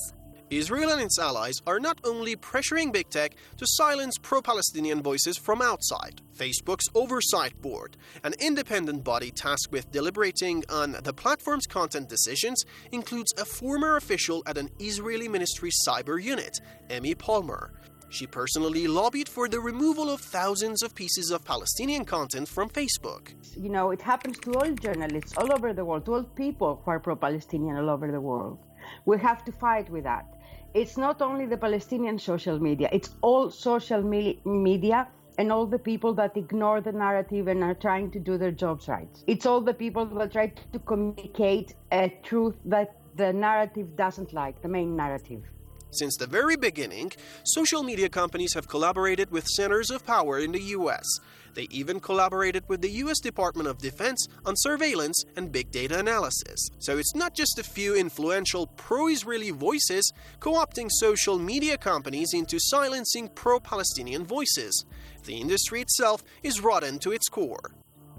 Israel and its allies are not only pressuring big tech to silence pro-Palestinian voices from outside. Facebook's Oversight Board, an independent body tasked with deliberating on the platform's content decisions, includes a former official at an Israeli ministry cyber unit, Emmy Palmer. She personally lobbied for the removal of thousands of pieces of Palestinian content from Facebook. You know, it happens to all journalists all over the world, to all people who are pro-Palestinian all over the world. We have to fight with that. It's not only the Palestinian social media, it's all social me- media and all the people that ignore the narrative and are trying to do their jobs right. It's all the people that try to communicate a truth that the narrative doesn't like, the main narrative. Since the very beginning, social media companies have collaborated with centers of power in the U S. They even collaborated with the U S Department of Defense on surveillance and big data analysis. So it's not just a few influential pro-Israeli voices co-opting social media companies into silencing pro-Palestinian voices. The industry itself is rotten to its core.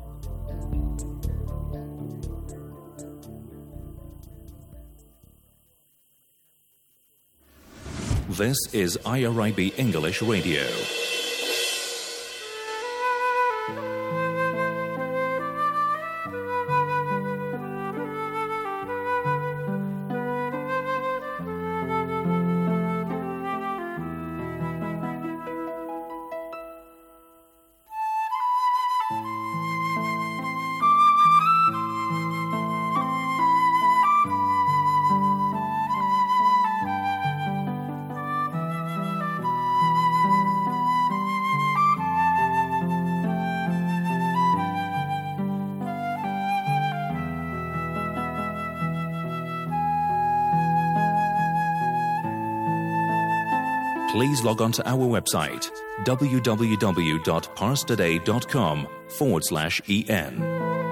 This is I R I B English Radio. Please log on to our website, www.parstoday.com forward slash en.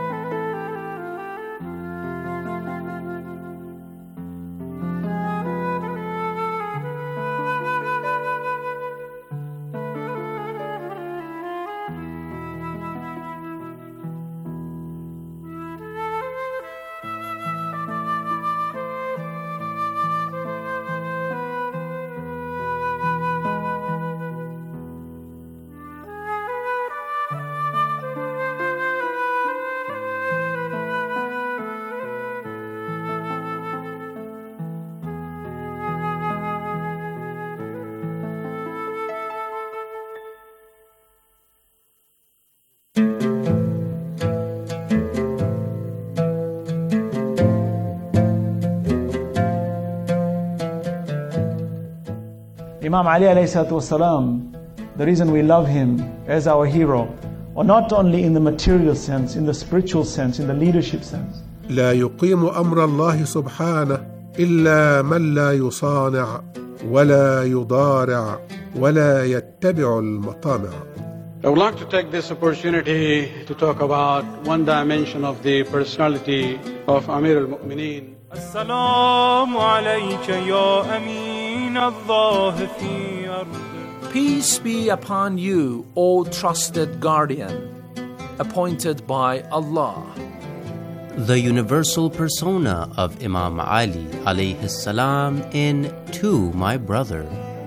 Imam Ali alayhi salatu wasalam, the reason we love him as our hero, or not only in the material sense, in the spiritual sense, in the leadership sense. لا يقيم أمر الله سبحانه إلا من لا يصانع ولا يضارع ولا يتبع المطامع. I would like to take this opportunity to talk about one dimension of the personality of Amir al-Mu'mineen. السلام عليك يا أمين الله في أرض. Peace be upon you, O trusted guardian, appointed by Allah. The universal persona of Imam Ali alayhi salam in To My Brother.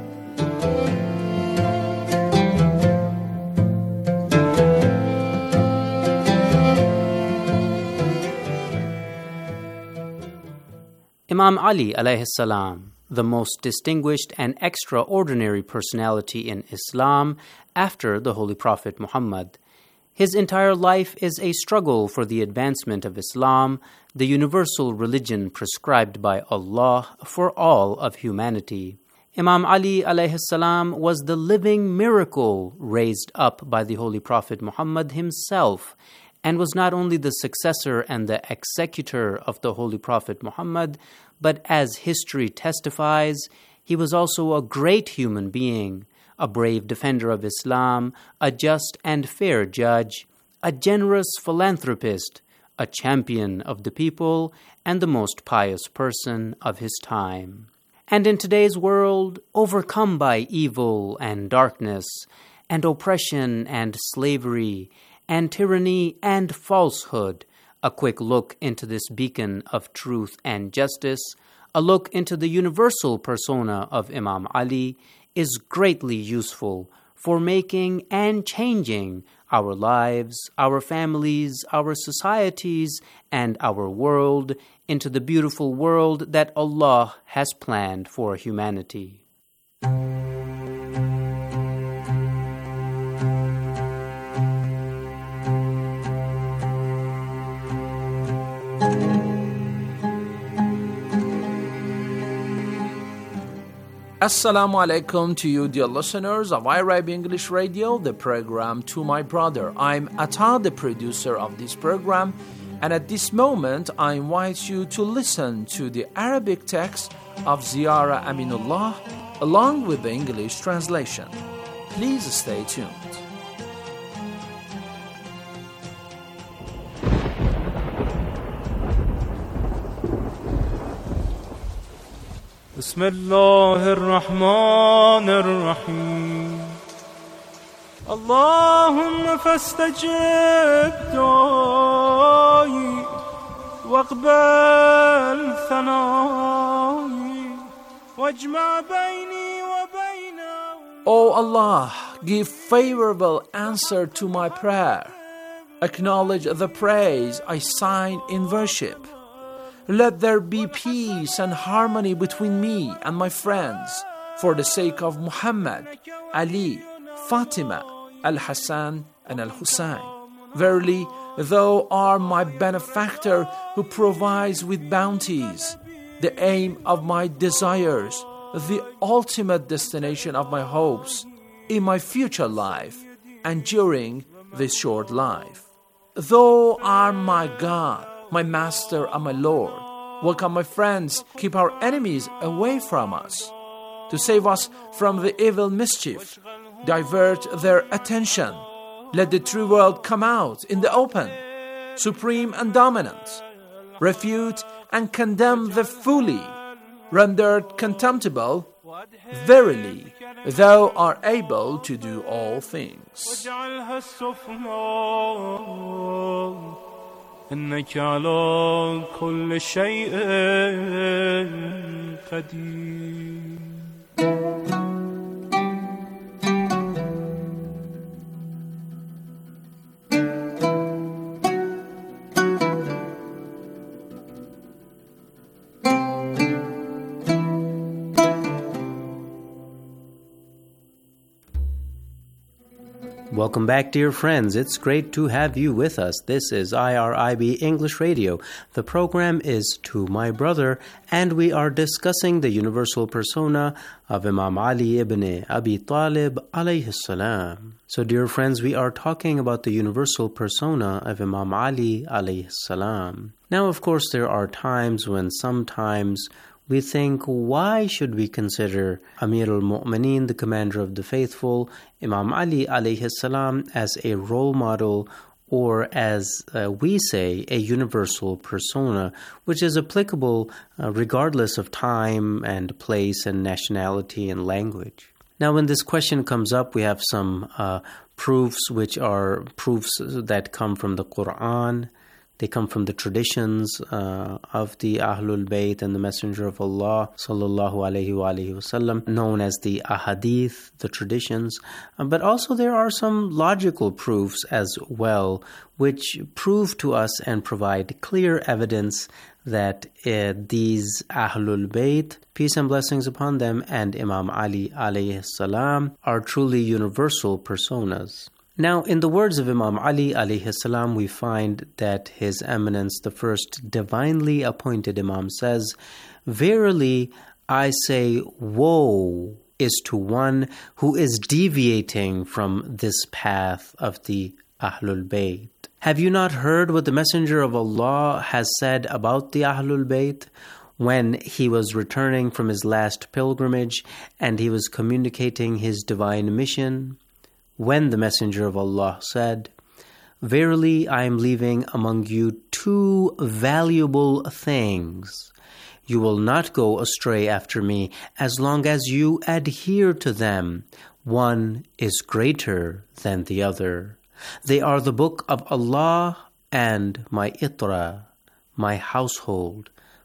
Imam Ali alayhi salam, the most distinguished and extraordinary personality in Islam after the Holy Prophet Muhammad. His entire life is a struggle for the advancement of Islam, the universal religion prescribed by Allah for all of humanity. Imam Ali alayhi salam was the living miracle raised up by the Holy Prophet Muhammad himself, and was not only the successor and the executor of the Holy Prophet Muhammad, but as history testifies, he was also a great human being, a brave defender of Islam, a just and fair judge, a generous philanthropist, a champion of the people, and the most pious person of his time. And in today's world, overcome by evil and darkness, and oppression and slavery, and tyranny and falsehood, a quick look into this beacon of truth and justice, a look into the universal persona of Imam Ali is greatly useful for making and changing our lives, our families, our societies, and our world into the beautiful world that Allah has planned for humanity. Assalamu alaikum to you, dear listeners of I R I B English Radio, the program To My Brother. I'm Atta, the producer of this program, and at this moment I invite you to listen to the Arabic text of Ziara Aminullah along with the English translation. Please stay tuned. بسم الله الرحمن الرحيم اللهم فاستجب دعائي واقبل ثنائي واجمع بيني وبين O Allah, give favorable answer to my prayer. Acknowledge the praise I sign in worship. Let there be peace and harmony between me and my friends for the sake of Muhammad, Ali, Fatima, Al-Hassan, and Al-Hussein. Verily, thou art my benefactor who provides with bounties, the aim of my desires, the ultimate destination of my hopes in my future life and during this short life. Thou art my God, my Master and my Lord. Welcome, my friends, keep our enemies away from us. To save us from the evil mischief, divert their attention. Let the true world come out in the open, supreme and dominant. Refute and condemn the fully, rendered contemptible. Verily, thou art able to do all things. إنك على كل شيء قدير. Welcome back, dear friends. It's great to have you with us. This is I R I B English Radio. The program is To My Brother, and we are discussing the universal persona of Imam Ali ibn Abi Talib alayhi salam. So, dear friends, we are talking about the universal persona of Imam Ali alayhi salam. Now, of course, there are times when sometimes we think, why should we consider Amir al-Mu'mineen, the commander of the faithful, Imam Ali alayhi salam, as a role model, or as uh, we say, a universal persona, which is applicable uh, regardless of time and place and nationality and language. Now, when this question comes up, we have some uh, proofs which are proofs that come from the Quran. They come from the traditions uh, of the Ahlul Bayt and the Messenger of Allah sallallahu alaihi wa alihi wasallam, known as the Ahadith, the traditions. Uh, but also there are some logical proofs as well, which prove to us and provide clear evidence that uh, these Ahlul Bayt, peace and blessings upon them, and Imam Ali alayhi salam are truly universal personas. Now, in the words of Imam Ali alayhi salam, we find that His Eminence, the first divinely appointed Imam, says, "Verily, I say, woe is to one who is deviating from this path of the Ahlul Bayt. Have you not heard what the Messenger of Allah has said about the Ahlul Bayt when he was returning from his last pilgrimage and he was communicating his divine mission? When the Messenger of Allah said, 'Verily, I am leaving among you two valuable things. You will not go astray after me as long as you adhere to them. One is greater than the other. They are the book of Allah and my itra, my household,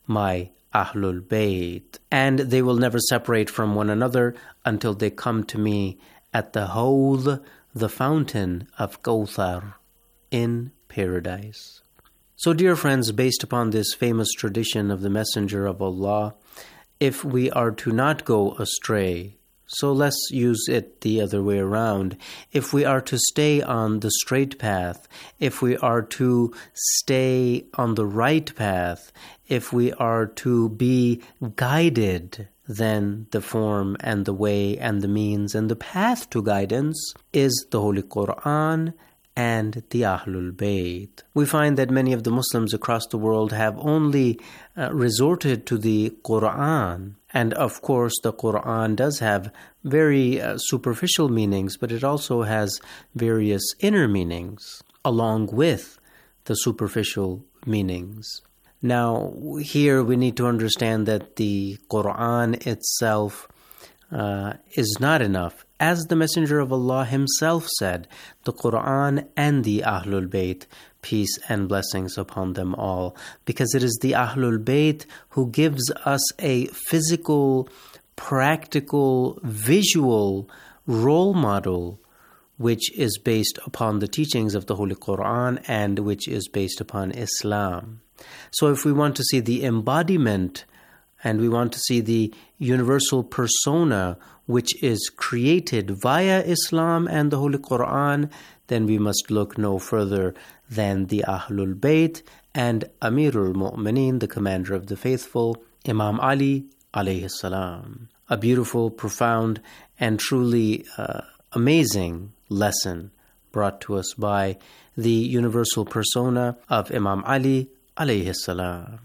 my Ahlul Bayt, and they will never separate from one another until they come to me at the Hawd, the fountain of Kawthar in paradise. So, dear friends, based upon this famous tradition of the Messenger of Allah, if we are to not go astray, so let's use it the other way around. If we are to stay on the straight path, if we are to stay on the right path, if we are to be guided, then the form and the way and the means and the path to guidance is the Holy Quran and the Ahlul Bayt. We find that many of the Muslims across the world have only uh, resorted to the Quran. And of course, the Quran does have very uh, superficial meanings, but it also has various inner meanings along with the superficial meanings. Now, here we need to understand that the Quran itself uh, is not enough. As the Messenger of Allah himself said, the Quran and the Ahlul Bayt, peace and blessings upon them all, because it is the Ahlul Bayt who gives us a physical, practical, visual role model which is based upon the teachings of the Holy Quran and which is based upon Islam. So if we want to see the embodiment and we want to see the universal persona which is created via Islam and the Holy Quran, then we must look no further than the Ahlul Bayt and Amirul Mu'mineen, the commander of the faithful, Imam Ali alayhi salam. A beautiful, profound, and truly uh, amazing lesson brought to us by the universal persona of Imam Ali alayhi salam.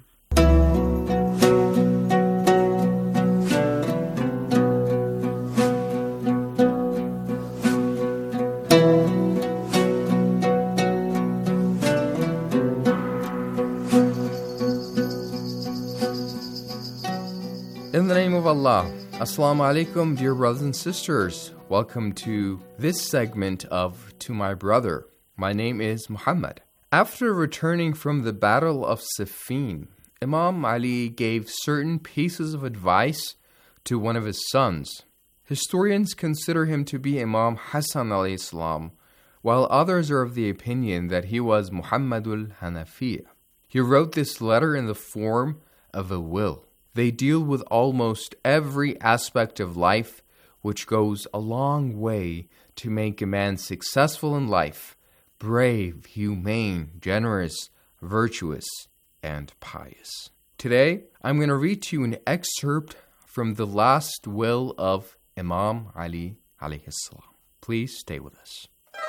In the name of Allah, Assalamu alaikum, dear brothers and sisters. Welcome to this segment of To My Brother. My name is Muhammad. After returning from the Battle of Siffin, Imam Ali gave certain pieces of advice to one of his sons. Historians consider him to be Imam Hassan alayhi salam, while others are of the opinion that he was Muhammadul Hanafiya. He wrote this letter in the form of a will. They deal with almost every aspect of life, which goes a long way to make a man successful in life, brave, humane, generous, virtuous, and pious. Today, I'm going to read to you an excerpt from the last will of Imam Ali alayhi salam. Please stay with us.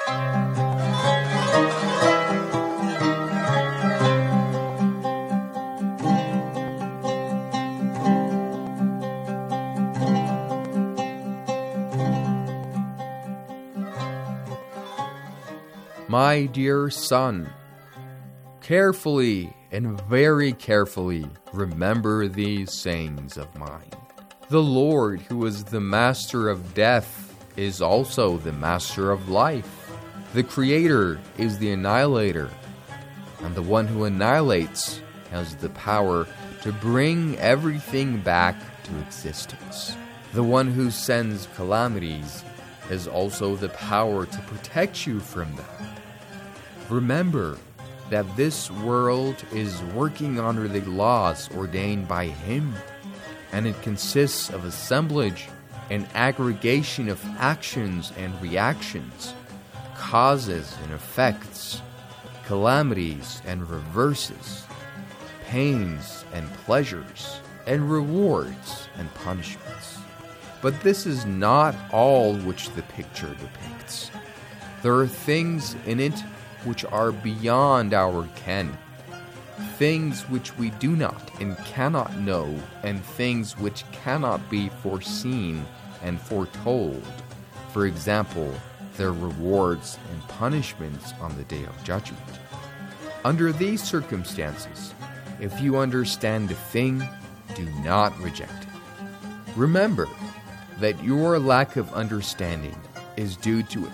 My dear son, carefully and very carefully remember these sayings of mine. The Lord, who is the master of death, is also the master of life. The Creator is the annihilator, and the one who annihilates has the power to bring everything back to existence. The one who sends calamities has also the power to protect you from them. Remember that this world is working under the laws ordained by Him, and it consists of assemblage and aggregation of actions and reactions, causes and effects, calamities and reverses, pains and pleasures, and rewards and punishments. But this is not all which the picture depicts. There are things in it which are beyond our ken, things which we do not and cannot know, and things which cannot be foreseen and foretold. For example, their rewards and punishments on the Day of Judgment. Under these circumstances, if you understand a thing, do not reject it. Remember that your lack of understanding is due to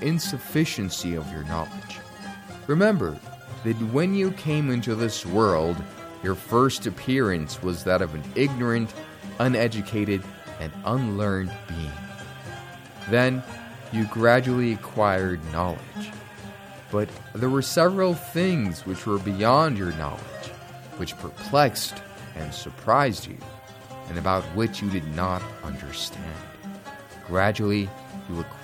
insufficiency of your knowledge. Remember that when you came into this world, Your first appearance was that of an ignorant, uneducated, and unlearned being. Then you gradually acquired knowledge. But there were several things which were beyond your knowledge, which perplexed and surprised you, and about which you did not understand. Gradually, you acquired